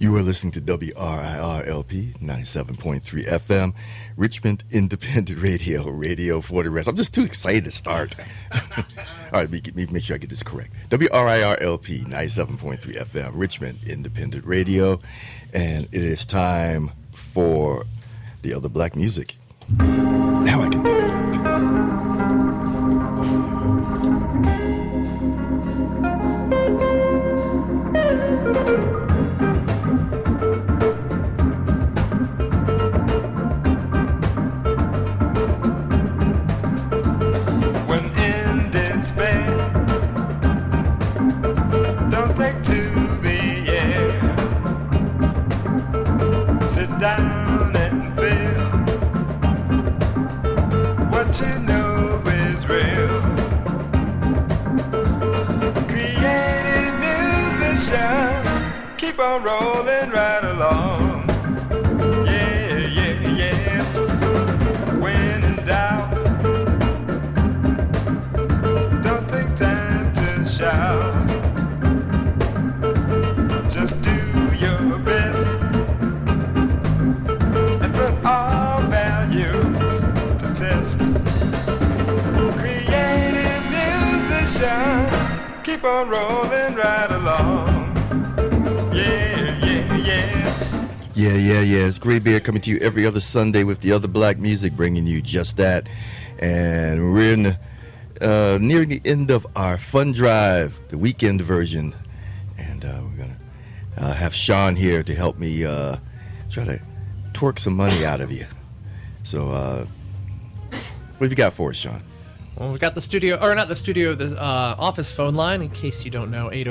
You are listening to WRIR-LP 97.3 FM, Richmond Independent Radio, Radio for the Rest. I'm just too excited to start. All right, make sure I get this correct. WRIR-LP 97.3 FM, Richmond Independent Radio, and it is time for the other black music. Now I can do it. Down and feel what you know is real. Creative musicians keep on rolling right along. Yeah, yeah, yeah. When in doubt, don't take time to shout. Just do your best. All values to test. Creative musicians keep on rolling right along. Yeah, yeah, yeah. Yeah. It's Gray Bear coming to you every other Sunday with the other black music, bringing you just that. And we're in nearing the end of our fun drive, the weekend version. And we're going to have Sean here to help me try to twerk some money out of you. So, what have you got for us, Sean? Well, we've got the studio, or not the studio, the office phone line, in case you don't know,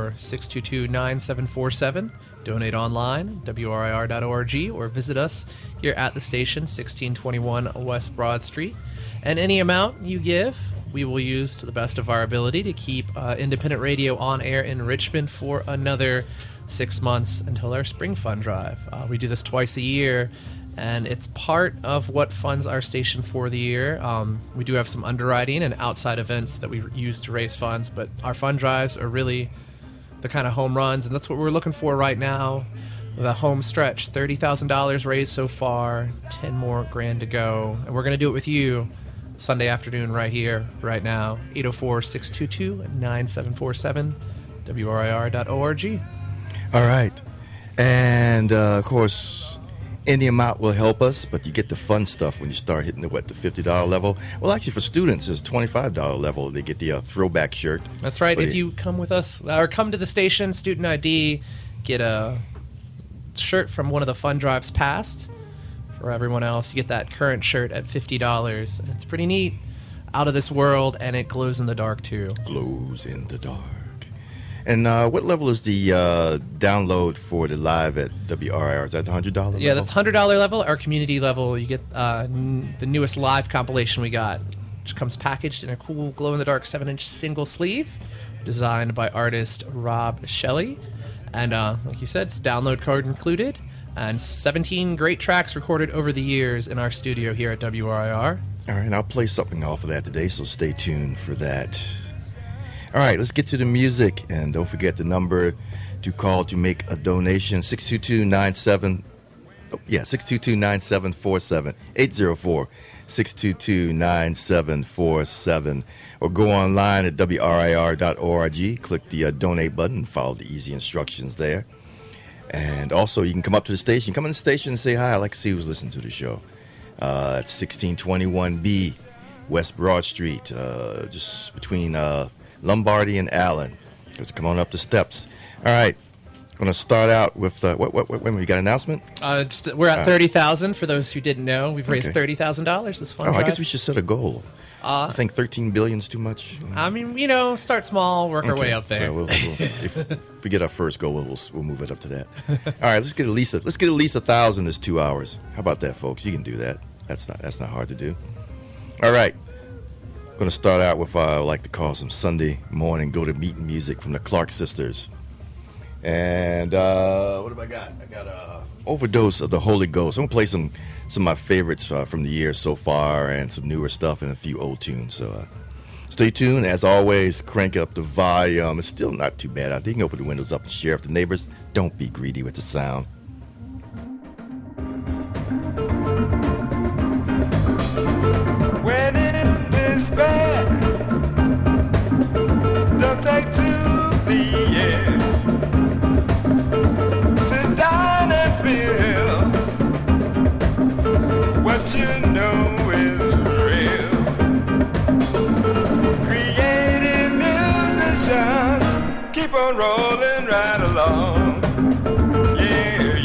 804-622-9747. Donate online, WRIR.org, or visit us here at the station, 1621 West Broad Street. And any amount you give, we will use to the best of our ability to keep independent radio on air in Richmond for another 6 months until our spring fund drive. We do this twice a year, and it's part of what funds our station for the year. We do have some underwriting and outside events that we use to raise funds, but our fund drives are really the kind of home runs, and that's what we're looking for right now. The home stretch, $30,000 raised so far, 10 more grand to go, and we're going to do it with you Sunday afternoon right here, right now, 804-622-9747, WRIR.org. All right. And, of course, any amount will help us, but you get the fun stuff when you start hitting the $50 level. Well, actually, for students, it's a $25 level. They get the throwback shirt. That's right. If you come with us, or come to the station, student ID, get a shirt from one of the fun drives past. For everyone else, you get that current shirt at $50. And it's pretty neat, out of this world, and it glows in the dark, too. Glows in the dark. And what level is the download for the live at WRIR? Is that the $100 level? Yeah, that's $100 level. Our community level, you get the newest live compilation we got, which comes packaged in a cool glow-in-the-dark 7-inch single sleeve, designed by artist Rob Shelley. And like you said, it's download card included, and 17 great tracks recorded over the years in our studio here at WRIR. All right, I'll play something off of that today, so stay tuned for that. All right, let's get to the music, and don't forget the number to call to make a donation, 622-9747, 804-622-9747, or go online at WRIR.org, click the donate button, follow the easy instructions there. And also, you can come up to the station, come in the station and say hi. I'd like to see who's listening to the show. It's 1621B, West Broad Street, just between Lombardy and Allen. Let's come on up the steps. All right, I'm going to start out with when we got an announcement. We're at 30,000. For those who didn't know, we've raised $30,000 this fund drive. I guess we should set a goal. I think 13 billion is too much. I mean, start small, work our way up there. Well, if we get our first goal, we'll move it up to that. All right, let's get at least 1,000 this 2 hours. How about that, folks? You can do that. That's not hard to do. All right. I'm going to start out with what I like to call some Sunday morning go-to-meeting music from the Clark Sisters. And what have I got? I got Overdose of the Holy Ghost. I'm going to play some of my favorites from the year so far and some newer stuff and a few old tunes. So stay tuned. As always, crank up the volume. It's still not too bad out there. You can open the windows up and share with the neighbors. Don't be greedy with the sound. When in despair, don't take to the air. Sit down and feel what you know is real. Creative musicians keep on rolling right along. Yeah.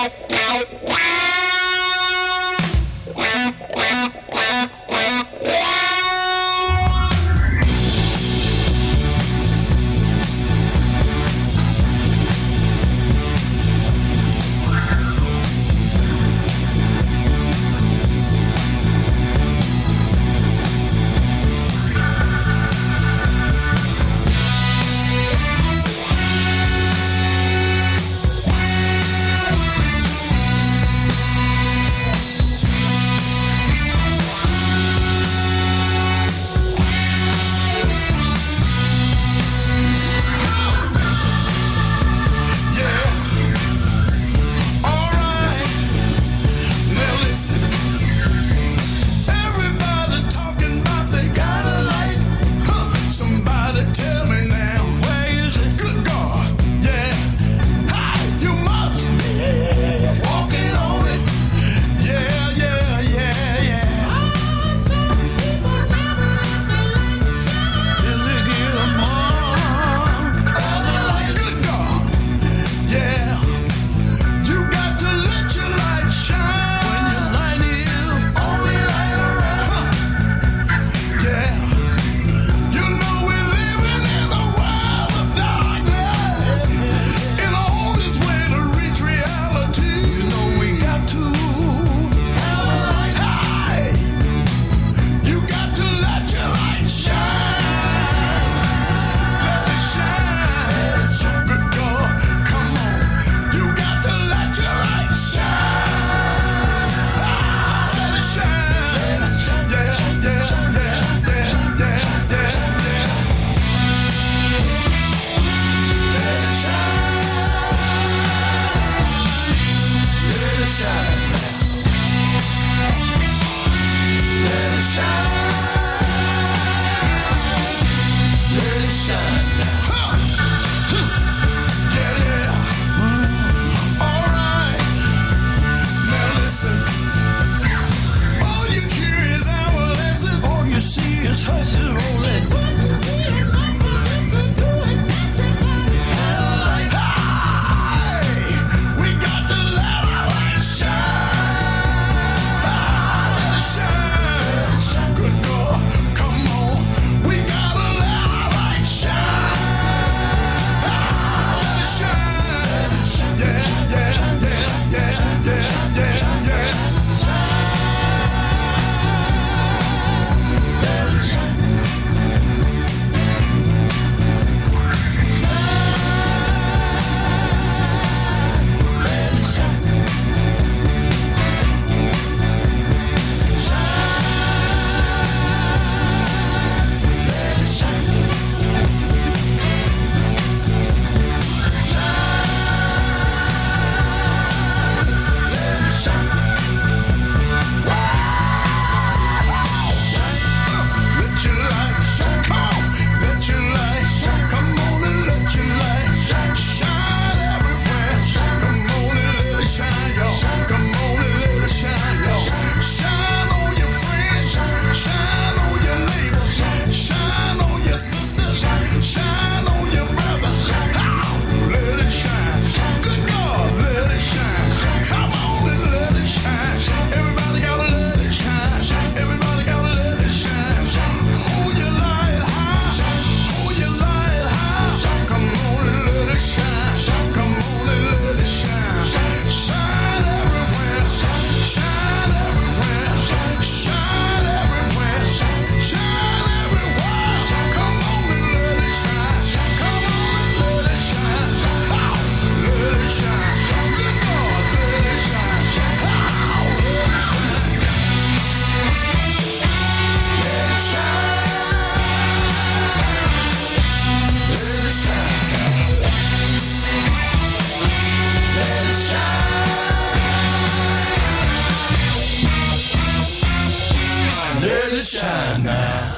shine now.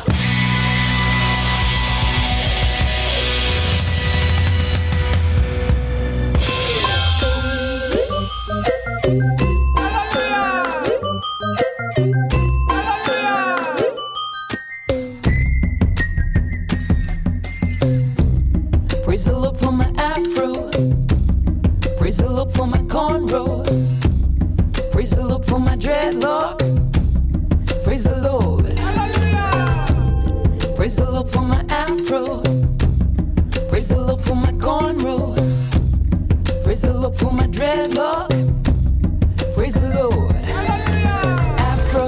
Praise the Lord for my afro. Praise the Lord for my cornrow. Praise the Lord for my cornrow. Praise the Lord for my dreadlock. Praise the Lord. Afro.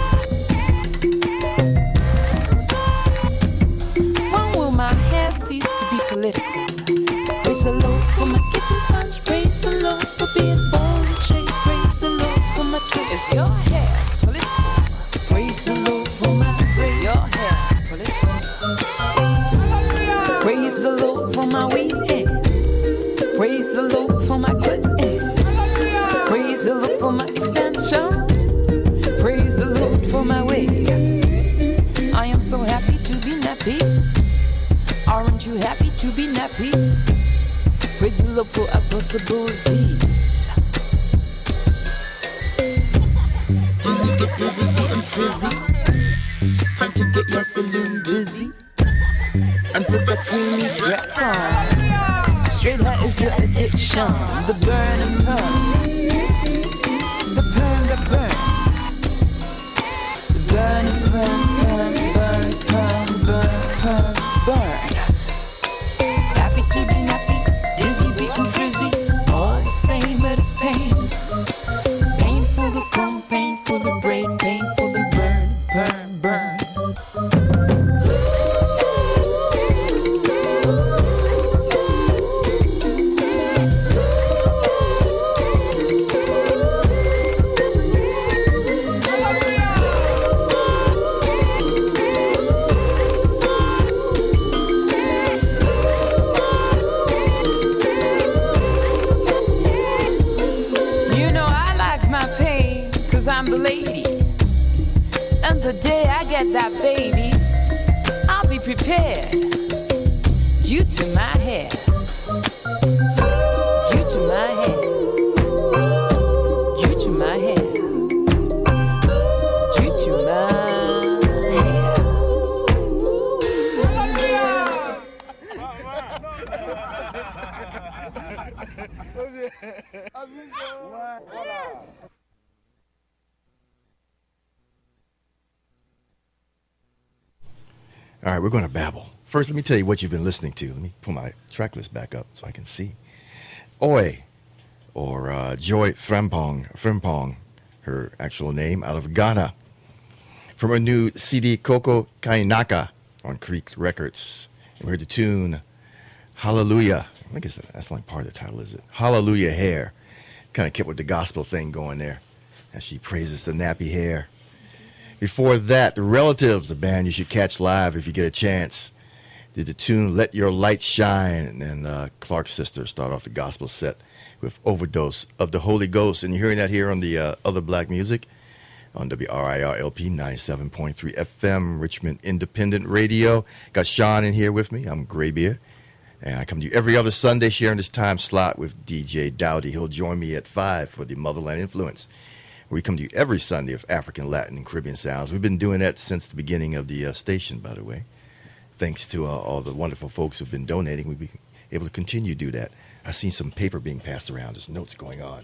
When will my hair cease to be political? Praise the Lord for my kitchen sponge. Praise the Lord for being born in shape. Praise the Lord for my twist. Is your hair political? Praise the Lord for my braids. Is your hair political? Praise the Lord for my weed. Praise the Lord for my good. Praise the Lord for my extensions. Praise the Lord for my wig. I am so happy to be nappy. Aren't you happy to be nappy? Praise the Lord for our possibilities. Do you get dizzy, getting frizzy? Time to get your saloon busy and put that creamy crack on. Straight hair is your addiction. The burn and perm. The perm that burns. The burn and perm, perm, burn, perm, burn, perm, burn. Happy to be nappy, dizzy, weak and frizzy. All the same, but it's pain. Pain for the comb, pain for the brain, pain for the burn, perm, burn. I'm the lady, and the day I get that baby, I'll be prepared. Due to my hair, due to my hair, due to my hair, due to my hair. All right, we're going to babble. First, let me tell you what you've been listening to. Let me pull my track list back up so I can see. Oi, or Joy Frimpong, her actual name, out of Ghana. From her new CD, Koko Kainaka, on Creek Records. And we heard the tune, Hallelujah. I think that's like part of the title, is it? Hallelujah Hair. Kind of kept with the gospel thing going there as she praises the nappy hair. Before that, The Relatives, a band you should catch live if you get a chance, did the tune Let Your Light Shine. And then Clark's sister start off the gospel set with Overdose of the Holy Ghost. And you're hearing that here on the Other Black Music on WRIR LP 97.3 FM, Richmond Independent Radio. Got Sean in here with me. I'm Graybeard. And I come to you every other Sunday sharing this time slot with DJ Dowdy. He'll join me at 5 for the Motherland Influence. We come to you every Sunday of African, Latin, and Caribbean sounds. We've been doing that since the beginning of the station, by the way. Thanks to all the wonderful folks who've been donating, we've been able to continue to do that. I've seen some paper being passed around. There's notes going on.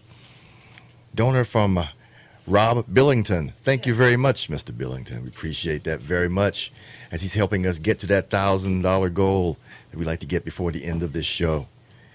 Donor from Rob Billington. Thank you very much, Mr. Billington. We appreciate that very much as he's helping us get to that $1,000 goal that we like to get before the end of this show.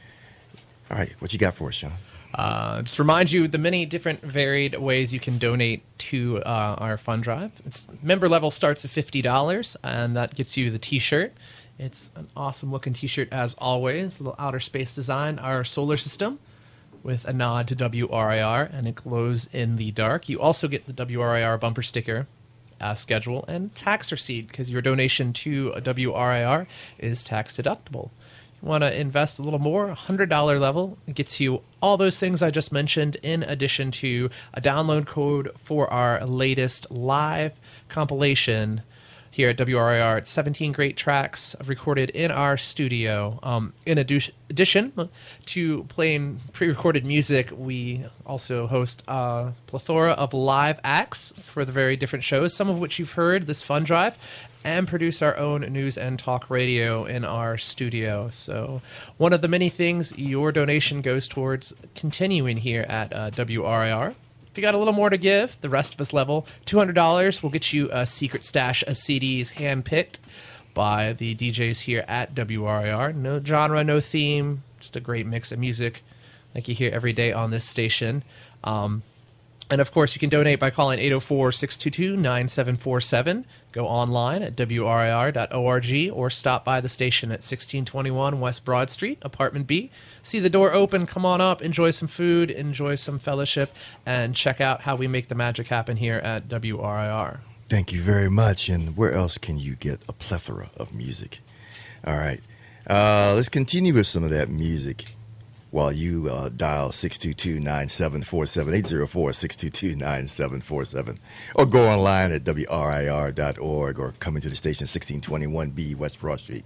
All right, what you got for us, Sean? Just remind you the many different varied ways you can donate to our fund drive. Member level starts at $50, and that gets you the T-shirt. It's an awesome looking T-shirt as always. A little outer space design, our solar system with a nod to WRIR, and it glows in the dark. You also get the WRIR bumper sticker schedule and tax receipt because your donation to WRIR is tax deductible. Want to invest a little more, $100 level, it gets you all those things I just mentioned, in addition to a download code for our latest live compilation here at WRIR. It's 17 great tracks recorded in our studio. In addition to playing pre-recorded music, we also host a plethora of live acts for the very different shows, some of which you've heard this fund drive, and produce our own news and talk radio in our studio. So one of the many things your donation goes towards continuing here at WRIR. If you got a little more to give, the rest of us level, $200 will get you a secret stash of CDs handpicked by the DJs here at WRIR. No genre, no theme, just a great mix of music like you hear every day on this station. And, of course, you can donate by calling 804-622-9747. Go online at WRIR.org or stop by the station at 1621 West Broad Street, Apartment B. See the door open, come on up, enjoy some food, enjoy some fellowship, and check out how we make the magic happen here at WRIR. Thank you very much. And where else can you get a plethora of music? All right. Let's continue with some of that music while you dial 622-9747, 804-622-9747, or go online at WRIR.org or come into the station 1621B West Broad Street.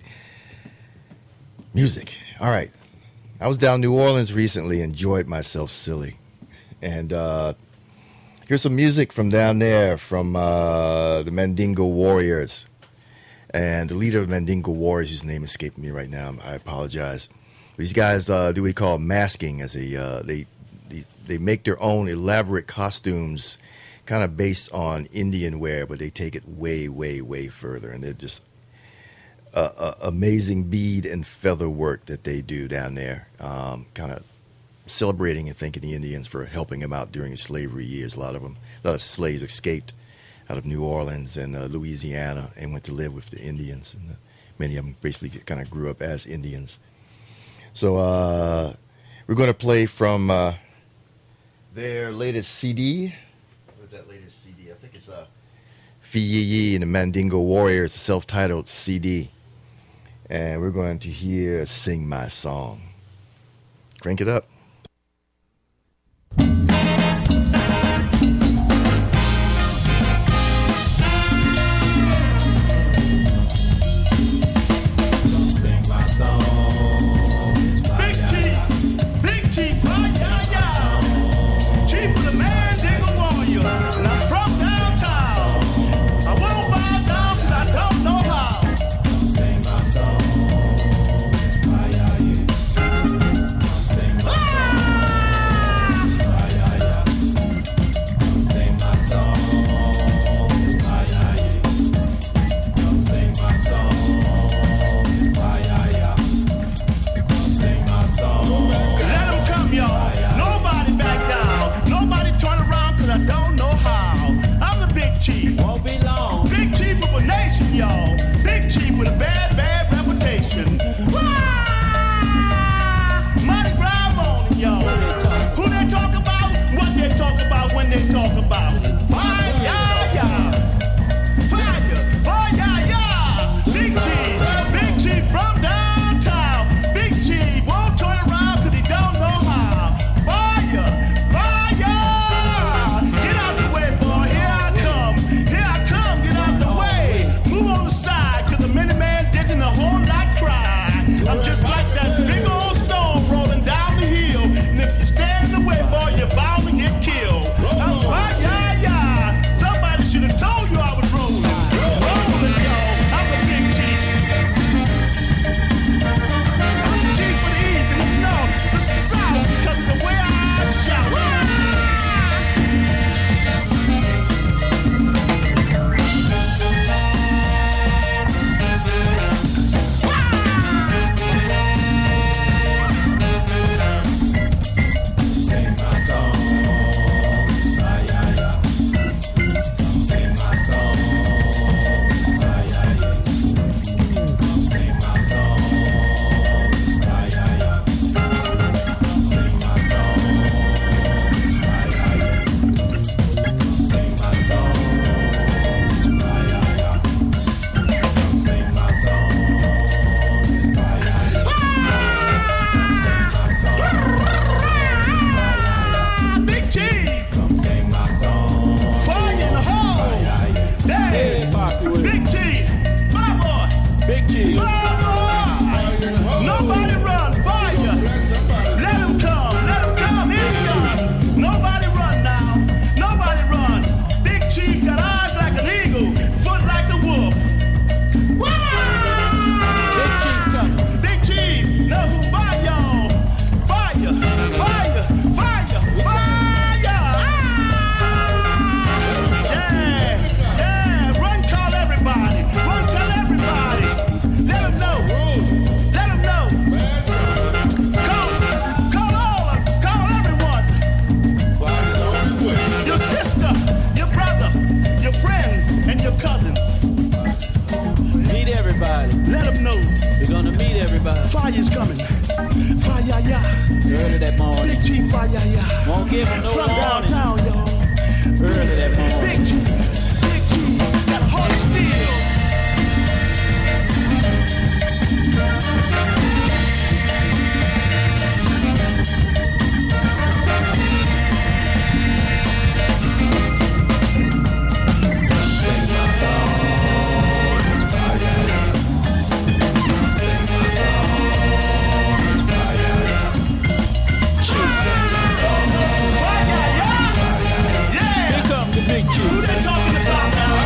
Music. All right. I was down in New Orleans recently, enjoyed myself silly. And here's some music from down there from the Mandingo Warriors. And the leader of Mandingo Warriors, whose name escaped me right now, I apologize. These guys do what we call masking, as they make their own elaborate costumes, kind of based on Indian wear, but they take it way, way, way further, and they're just amazing bead and feather work that they do down there, kind of celebrating and thanking the Indians for helping them out during the slavery years. A lot of slaves escaped out of New Orleans and Louisiana and went to live with the Indians, and many of them basically kind of grew up as Indians. So we're going to play from their latest CD. What's that latest CD? I think it's Fee Yee Yee and the Mandingo Warriors, a self-titled CD. And we're going to hear Sing My Song. Crank it up. Sing my song. Early that morning. Big G fire, yeah. Won't give him no From warning. downtown, y'all. Early that morning. Big G, got a heart of steel. Who they talking about now?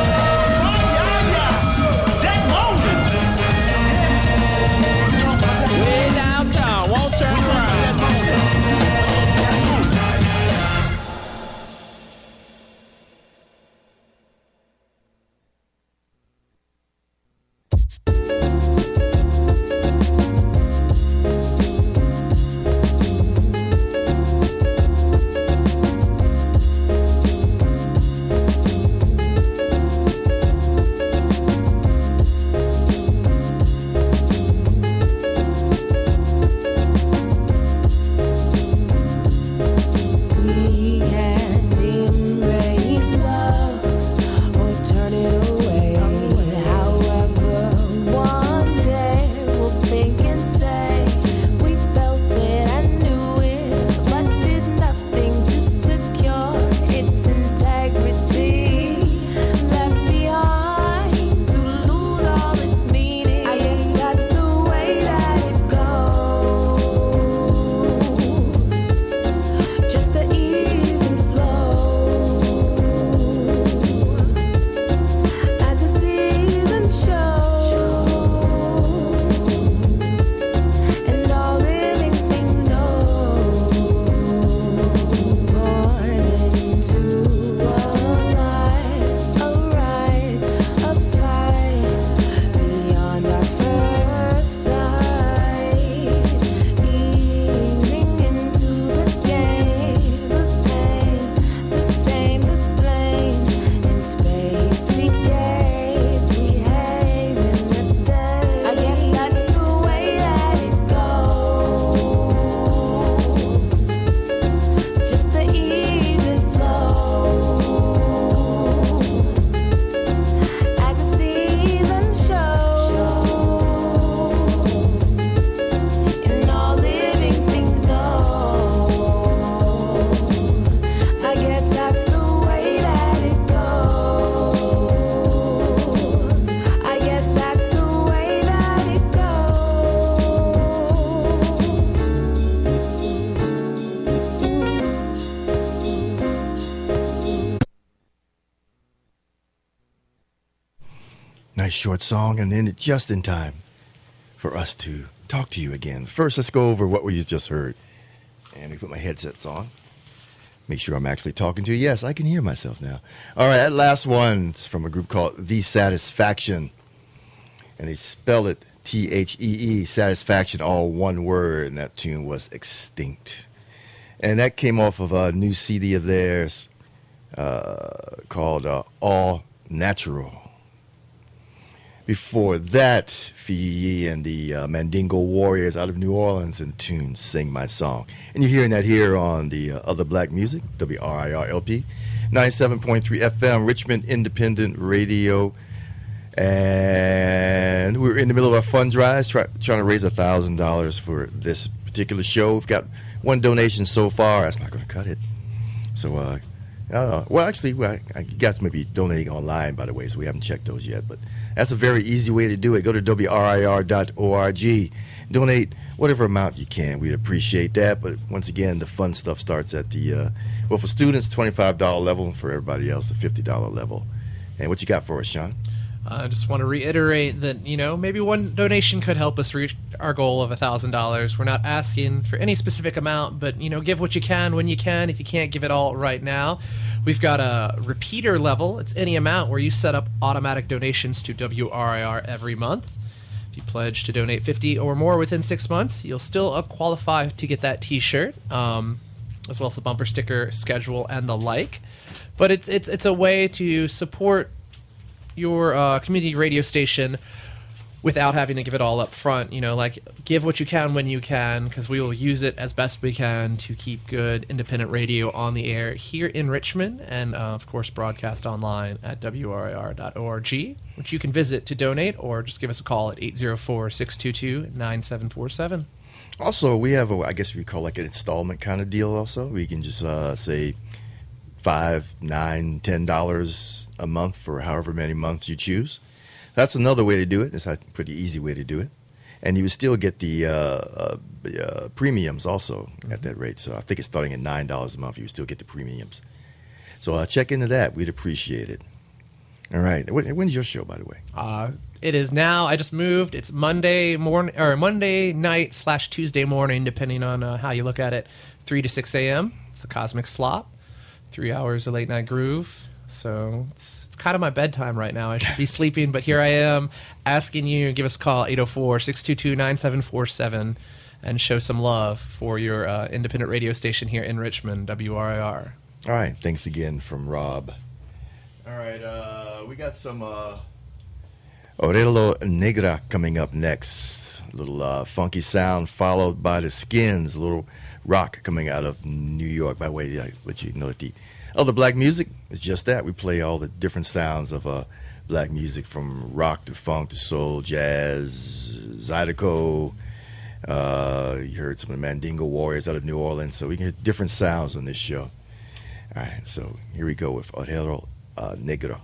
Jack Logan. Way downtown, won't turn around. Nice short song, and then just in time for us to talk to you again. First, let's go over what we just heard. And we put my headsets on. Make sure I'm actually talking to you. Yes, I can hear myself now. All right, that last one's from a group called The Satisfaction. And they spell it Thee, Satisfaction, all one word. And that tune was Extinct. And that came off of a new CD of theirs called All Natural. Before that, Fee and the Mandingo Warriors out of New Orleans in tune, Sing My Song. And you're hearing that here on the Other Black Music, WRIR-LP, 97.3 FM, Richmond Independent Radio. And we're in the middle of our fund drive, trying to raise $1,000 for this particular show. We've got one donation so far. That's not going to cut it. So, well, actually, I guess maybe donating online, by the way, so we haven't checked those yet. But that's a very easy way to do it. Go to WRIR.org. Donate whatever amount you can. We'd appreciate that. But once again, the fun stuff starts at the, well, for students, $25 level, and for everybody else, the $50 level. And what you got for us, Sean? I just want to reiterate that, maybe one donation could help us reach our goal of $1,000. We're not asking for any specific amount, but, give what you can when you can. If you can't give it all right now, we've got a repeater level. It's any amount where you set up automatic donations to WRIR every month. If you pledge to donate $50 or more within 6 months, you'll still qualify to get that T-shirt, as well as the bumper sticker, schedule, and the like. But it's a way to support your community radio station without having to give it all up front. You know, like, give what you can when you can, because we will use it as best we can to keep good independent radio on the air here in Richmond, and of course broadcast online at WRIR.org, which you can visit to donate or just give us a call at 804-622-9747. Also, we have I guess we call like an installment kind of deal. Also, we can just say $5, $9, $10 a month for however many months you choose. That's another way to do it. It's a pretty easy way to do it. And you would still get the premiums also at that rate. So I think it's starting at $9 a month. You would still get the premiums. So check into that. We'd appreciate it. All right. When's your show, by the way? It is now. I just moved. It's Monday morning or Monday night / Tuesday morning, depending on how you look at it. 3 to 6 a.m. It's the Cosmic Slop. 3 hours of late night groove. So it's kind of my bedtime right now. I should be sleeping, but here I am asking you to give us a call, 804-622-9747, and show some love for your independent radio station here in Richmond, WRIR. All right. Thanks again from Rob. All right. We got some Orello Negra coming up next. A little funky sound followed by the Skins, a little rock coming out of New York. By the way, I let you know that the other black music is just that. We play all the different sounds of black music, from rock to funk to soul, jazz, Zydeco. You heard some of the Mandingo Warriors out of New Orleans. So we can hear different sounds on this show. All right, so here we go with Orello Negra.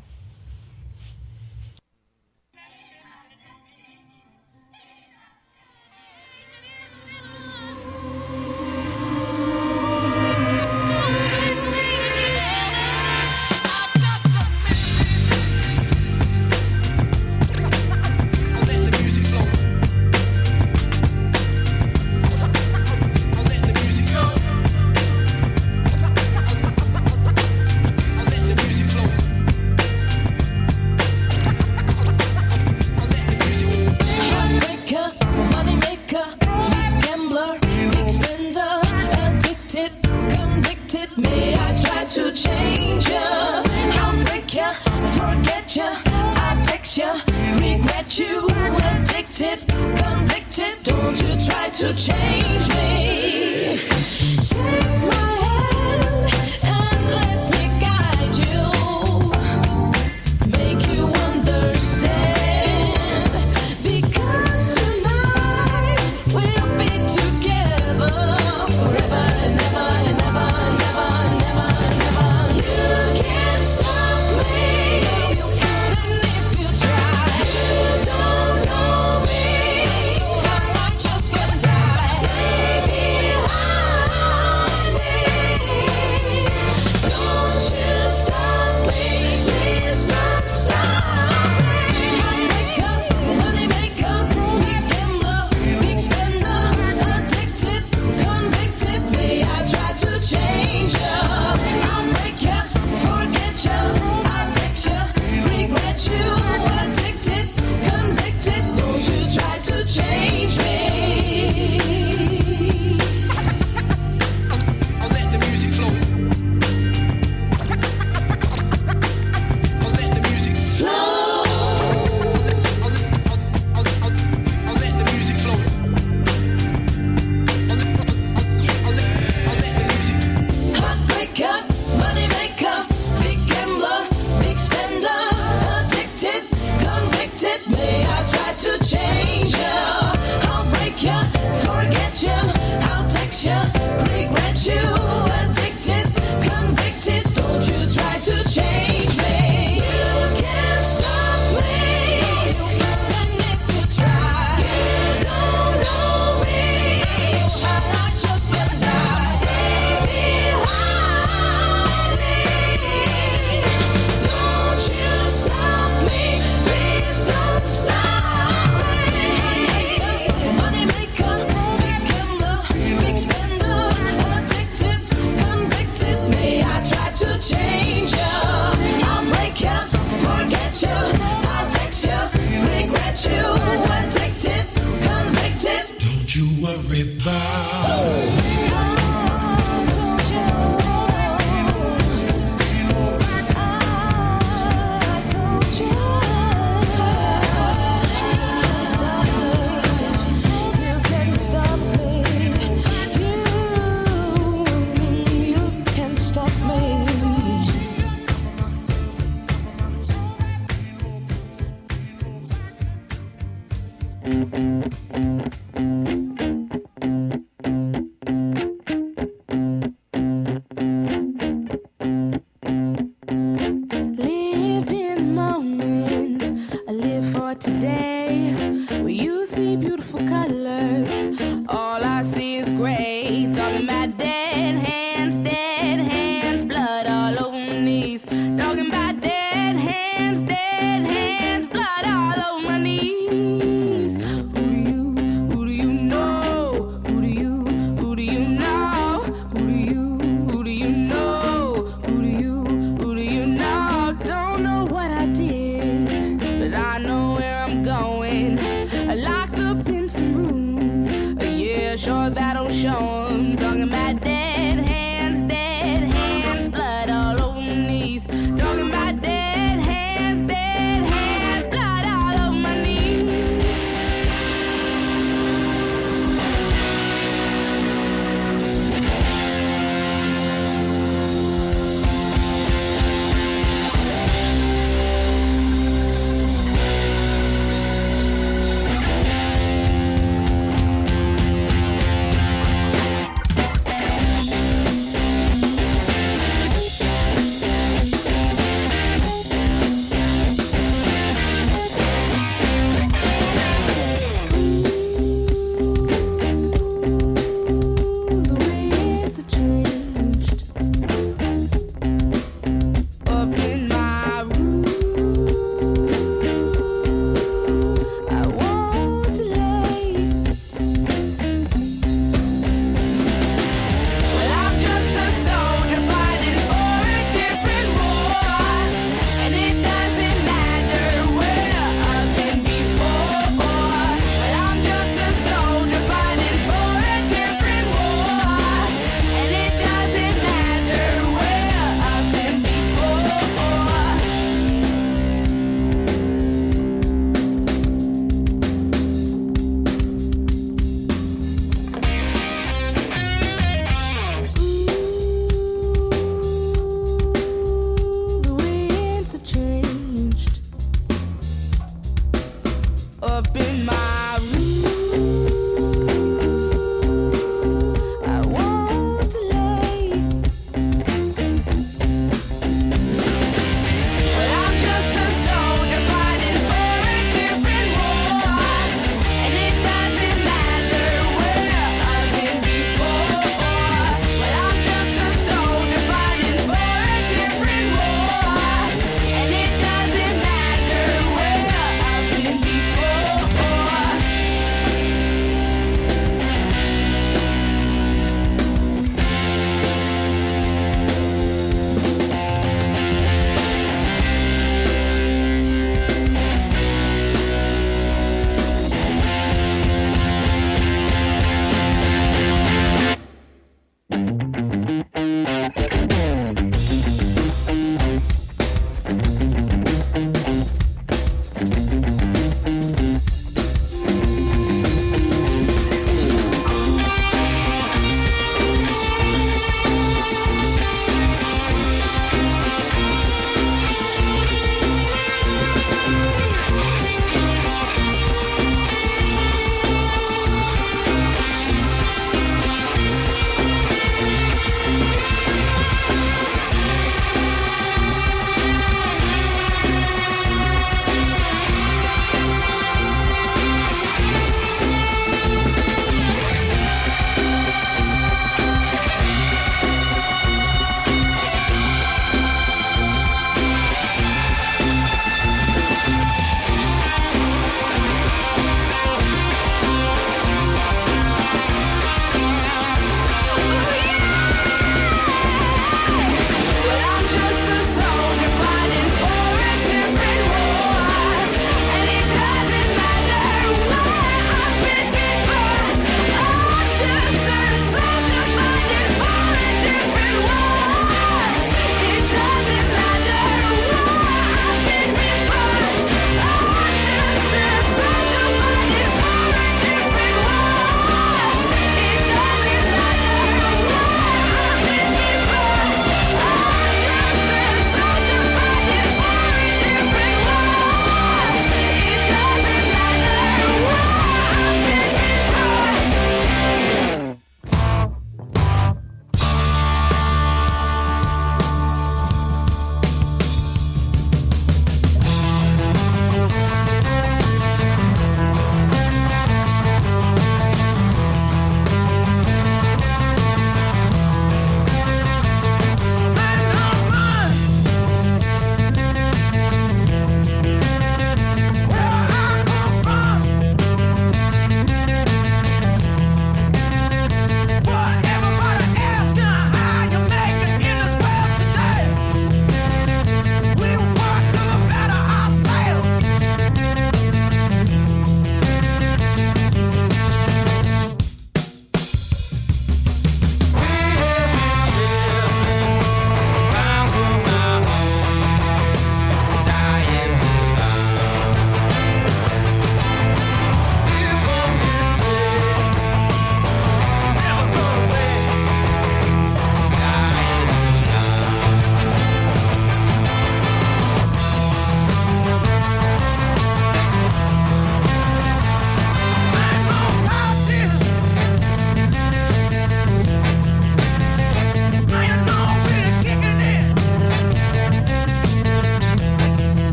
gray. Talking about dead hands, blood all over my knees. Talking about dead hands, blood all over my knees. Who do you know? Who do you know? Who do you know? Who do you know? Don't know what I did, but I know where I'm going. Locked up in some room, yeah, sure that'll show 'em. Talking about dead hands, blood all over my knees. Talking about dead hands, blood all over my knees.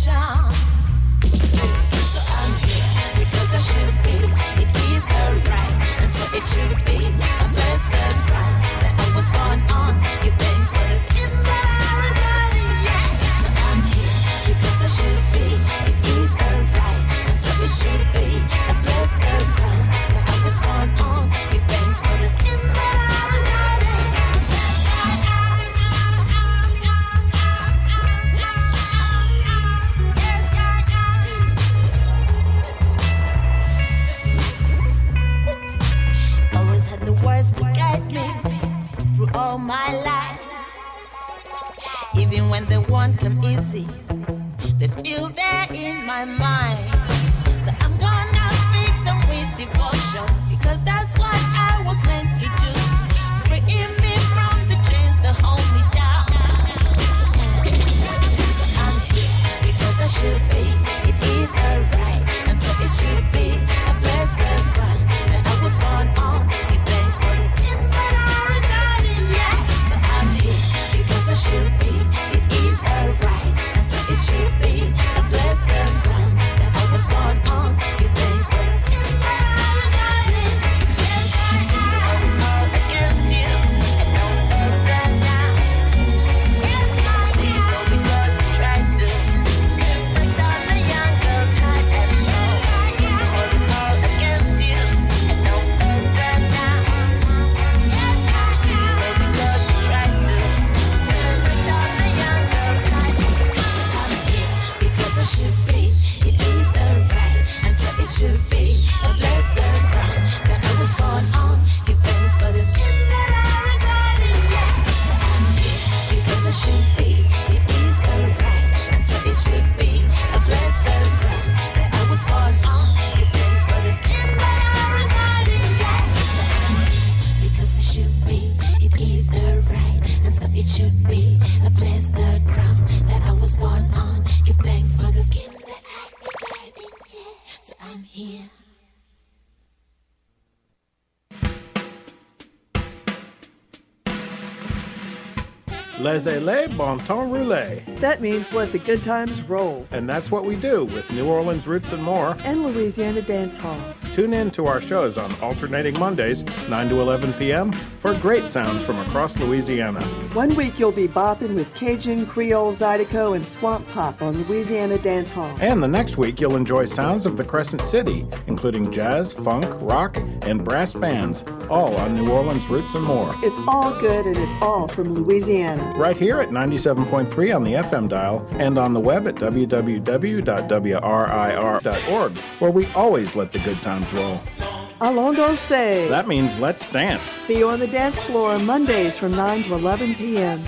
devotion. So I'm here because I should be. It is her right, and so it should be. I bless the ground that I was born on. Give thanks for the skin that I reside in. Yeah. So I'm here because I should be. It is her right, and so it should be. I bless the ground that I was born on. Give thanks for the skin that I reside in. Always had the words to guide me through all my life. Even when they won't come easy, they're still there in my mind. So I'm gonna speak them with devotion, because that's what I was meant to do. Freeing me from the chains that hold me down. So I'm here because I should be. It is her right, and so it should be. I bless the ground that I was born on. Give thanks for the skin that I reside in. Yeah. So I'm here because I should be. It is her right, and so it should be. I bless the ground that I was born on. Give thanks for the skin that I reside in. Yes, I am all against you. I don't know that now. Yes, I am because you tried to. Put down the young girl's heart and soul. All against you. I don't know that now. Yes, I am because you tried to. Put down the young girl's heart. I'm here because I should be. It is a right, and so it should be. I bless the ground that I was born on. Give thanks for the skin that I reside in. Yeah. So I'm here because I should be. It is a right, and so it should be. I bless the ground that I was born on. Give thanks for the skin that I reside in. Yeah. So I'm here because I should be. It is a right, and so it should be. I bless the ground that I was born on. Give thanks for the skin that I reside in. Yeah. So I'm here. Laissez-les, bon temps roulé. That means let the good times roll. And that's what we do with New Orleans Roots and More. And Louisiana Dance Hall. Tune in to our shows on alternating Mondays, 9 to 11 p.m., for great sounds from across Louisiana. 1 week you'll be bopping with Cajun, Creole, Zydeco, and Swamp Pop on Louisiana Dance Hall. And the next week you'll enjoy sounds of the Crescent City, including jazz, funk, rock, and brass bands, all on New Orleans Roots and More. It's all good and it's all from Louisiana. Right here at 97.3 on the FM dial and on the web at www.wrir.org, where we always let the good times roll. Alongo say. That means let's dance. See you on the dance floor Mondays from 9 to 11 p.m.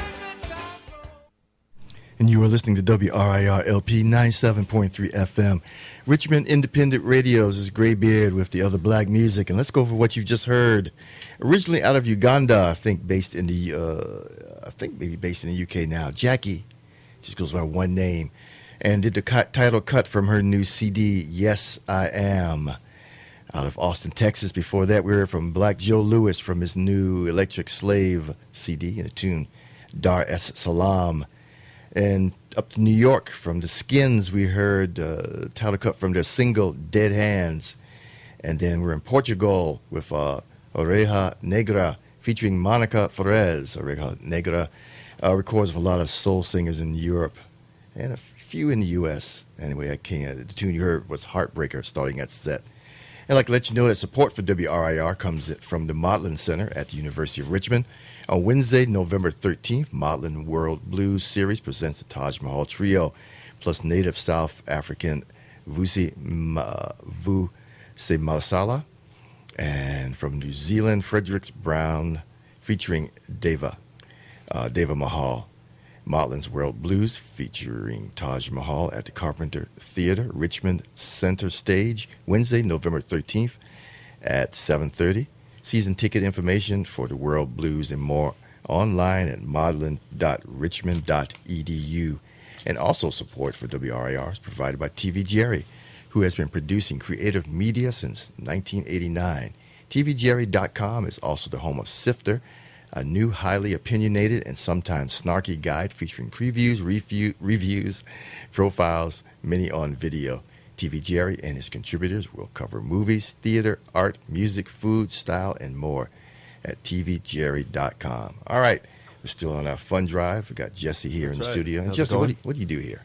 And you are listening to WRIR LP 97.3 FM. Richmond Independent Radio's is Graybeard with the other black music. And let's go over what you've just heard. Originally out of Uganda, I think maybe based in the UK now. Jackie, just goes by one name, and did the title cut from her new CD, Yes, I Am, out of Austin, Texas. Before that, we heard from Black Joe Lewis from his new Electric Slave CD, in a tune, Dar es Salaam. And up to New York, from the Skins, we heard title cut from their single, Dead Hands. And then we're in Portugal with Oreja Negra, featuring Monica Flores. Oreja Negra records with a lot of soul singers in Europe and a few in the U.S. Anyway, the tune you heard was Heartbreaker, starting that set. And I'd like to let you know that support for WRIR comes from the Modlin Center at the University of Richmond. On Wednesday, November 13th, Modlin World Blues Series presents the Taj Mahal Trio, plus native South African Vusi Masala, and from New Zealand, Fredericks Brown, featuring Deva Mahal. Modlin's World Blues, featuring Taj Mahal at the Carpenter Theater, Richmond Center Stage, Wednesday, November 13th at 7:30. Season ticket information for the World Blues and more online at modlin.richmond.edu. And also support for WRIR is provided by TV Jerry, who has been producing creative media since 1989. TVJerry.com is also the home of Sifter, a new highly opinionated and sometimes snarky guide featuring previews, reviews, profiles, many on video. TV Jerry and his contributors will cover movies, theater, art, music, food, style, and more at tvjerry.com. All right, we're still on our fun drive. We've got Jesse here in the studio. And How's it Jesse, going? what do you do here?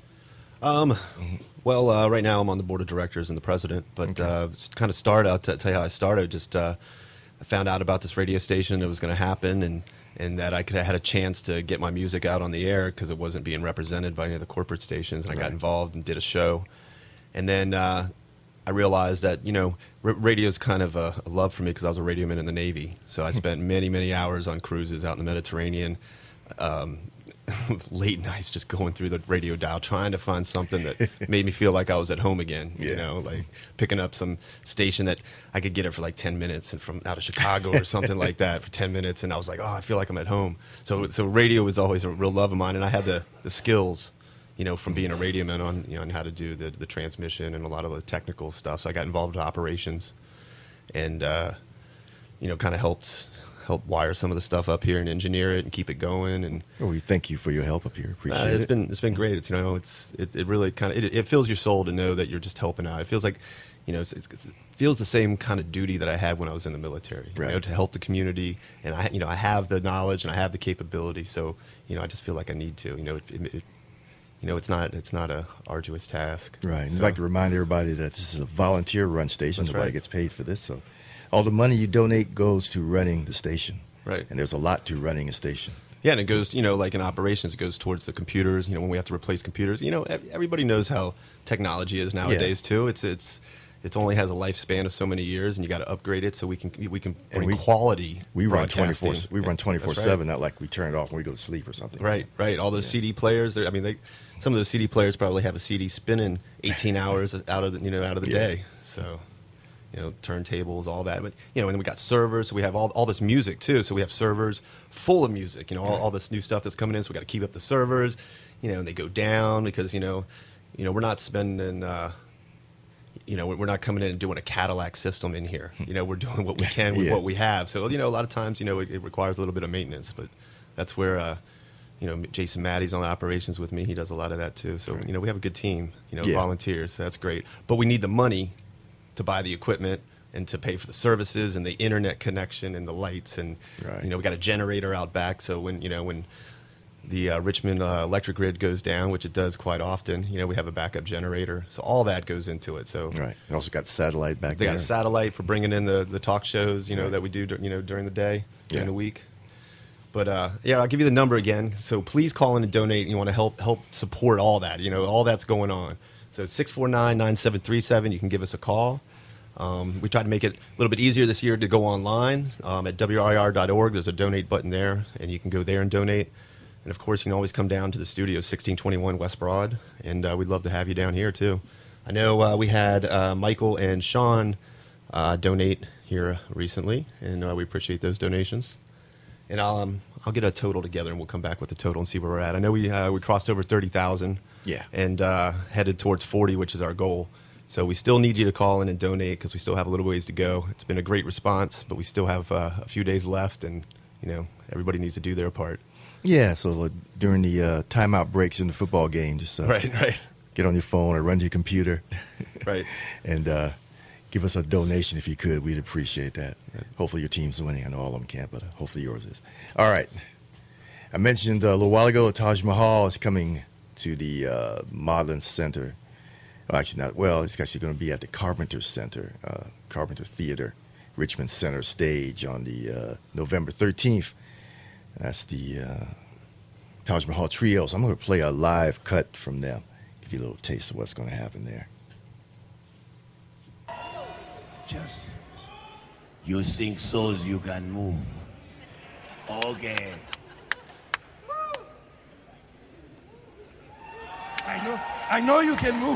Well, right now I'm on the board of directors and the president, but just kind of start out to tell you how I started. Just I found out about this radio station, it was going to happen, and that I had a chance to get my music out on the air because it wasn't being represented by any of the corporate stations, and I got involved and did a show. And then I realized that, radio is kind of a love for me because I was a radioman in the Navy. So I spent many, many hours on cruises out in the Mediterranean, late nights just going through the radio dial, trying to find something that made me feel like I was at home again, like picking up some station that I could get it for like 10 minutes and from out of Chicago or something like that for 10 minutes. And I was like, I feel like I'm at home. So radio was always a real love of mine. And I had the skills from being a radioman on how to do the transmission and a lot of the technical stuff. So I got involved in operations and, kind of helped wire some of the stuff up here and engineer it and keep it going. And we thank you for your help up here. Appreciate it. It's been great. It really kind of, it fills your soul to know that you're just helping out. It feels like, it feels the same kind of duty that I had when I was in the military, to help the community. And I have the knowledge and I have the capability. So, I just feel like I need to, it's not a arduous task. Right. And So, I'd like to remind everybody that this is a volunteer-run station. That's Nobody right. gets paid for this. So all the money you donate goes to running the station. Right. And there's a lot to running a station. yeah, and it goes, like in operations, it goes towards the computers. When we have to replace computers, everybody knows how technology is nowadays too. It only has a lifespan of so many years, and you got to upgrade it so we can bring quality. We run 24. broadcasting. We run 24/7. That's right. Not like we turn it off when we go to sleep or something. Right. All those CD players. Some of those CD players probably have a CD spinning 18 hours out of the day. So, turntables, all that. But and then we got servers. So we have all this music too. So we have servers full of music. All this new stuff that's coming in. So we got to keep up the servers. And they go down because we're not spending. We're not coming in and doing a Cadillac system in here. We're doing what we can with what we have. So, a lot of times, it requires a little bit of maintenance. But that's where, Jason Maddy's on the operations with me. He does a lot of that too. So, we have a good team, volunteers. So that's great. But we need the money to buy the equipment and to pay for the services and the internet connection and the lights. And, we got a generator out back. So when the Richmond electric grid goes down, which it does quite often, we have a backup generator. So all that goes into it. So Right. You also got satellite back they there. got satellite for bringing in the talk shows, that we do, during the day, during the week. But I'll give you the number again. So please call in and donate. You want to help support all that, all that's going on. So 649-9737. You can give us a call. We tried to make it a little bit easier this year to go online at WRIR.org. There's a donate button there, and you can go there and donate. And, of course, you can always come down to the studio, 1621 West Broad, and we'd love to have you down here, too. I know we had Michael and Sean donate here recently, and we appreciate those donations. And I'll get a total together, and we'll come back with the total and see where we're at. I know we crossed over 30,000 and headed towards 40, which is our goal. So we still need you to call in and donate because we still have a little ways to go. It's been a great response, but we still have a few days left, and, everybody needs to do their part. Yeah, so during the timeout breaks in the football game, just Right. get on your phone or run to your computer. Right. And give us a donation if you could. We'd appreciate that. Hopefully your team's winning. I know all of them can't, but hopefully yours is. All right. I mentioned a little while ago Taj Mahal is coming to the Modern Center. Well, actually not. Well, it's actually going to be at the Carpenter Center, Carpenter Theater, Richmond Center stage on the November 13th. That's the Taj Mahal Trio. So I'm going to play a live cut from them. Give you a little taste of what's going to happen there. Just you think so you can move. Okay. I know you can move.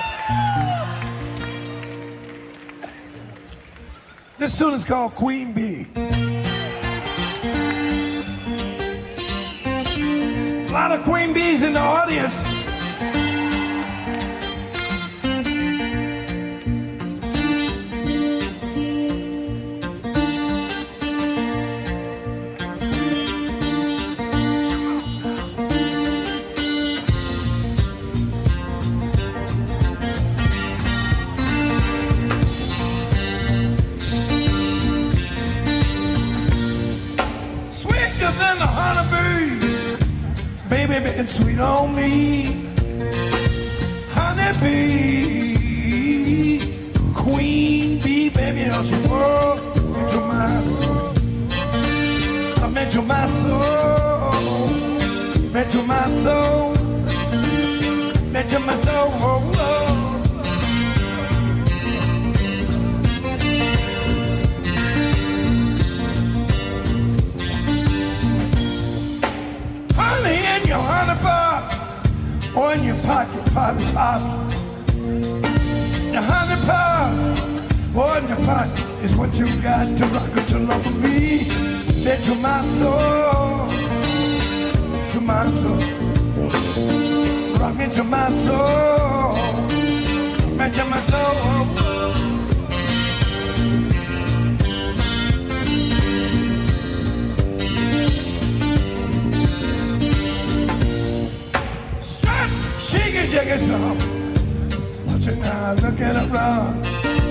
This tune is called Queen Bee. A lot of queen bees in the audience. baby been sweet on me. Honeybee, queen bee, baby, don't you work into my soul. I'm into my soul, into my soul, into my soul. Honey in your honey pot, or in your pocket, pot is hot. Your honey pot, or in your pocket, is what you got to rock it to love with me. Into my soul, to my soul. Rock me to my soul, into my soul. Shake it some. Watch it now, look at it run.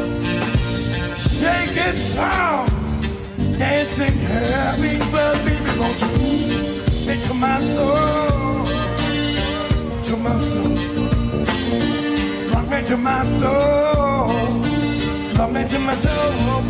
Shake it some. Dancing, happy, but baby, won't you move into my soul, to my soul. Rock me to my soul, rock me to my soul.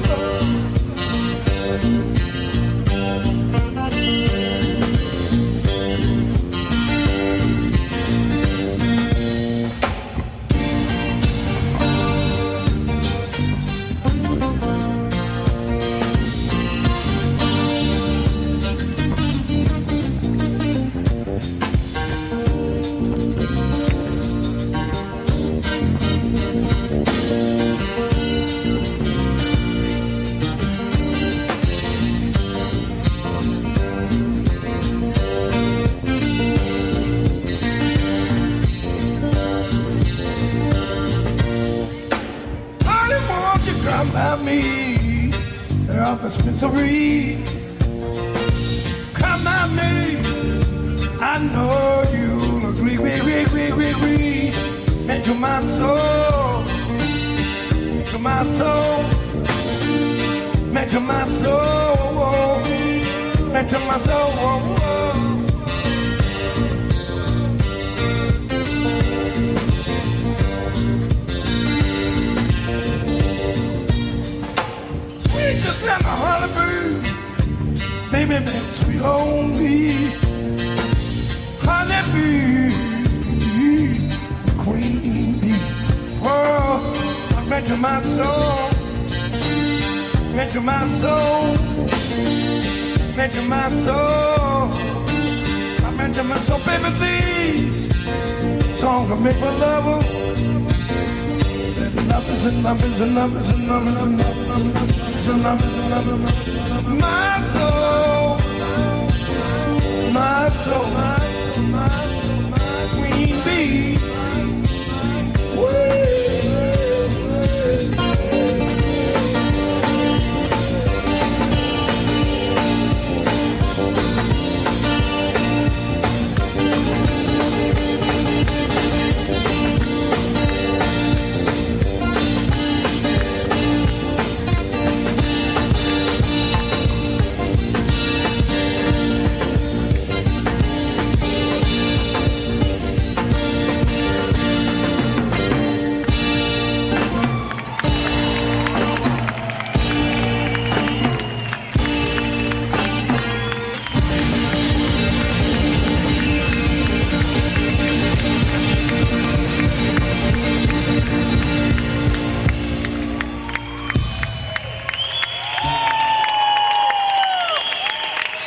Come by me, up the dispensary. Come by me, I know you'll agree, agree. Into my soul, into my soul, into my soul, into my soul. Sweeter than a honeybee, baby, man, sweet on me. Honeybee, queen bee. Oh, I'm into my soul, into my soul, into my soul. I'm into my soul, baby. These songs will make my lovers. Numbers and numbers and numbers and numbers and numbers and numbers and numbers. My soul, my soul, my soul, my soul, my queen bee.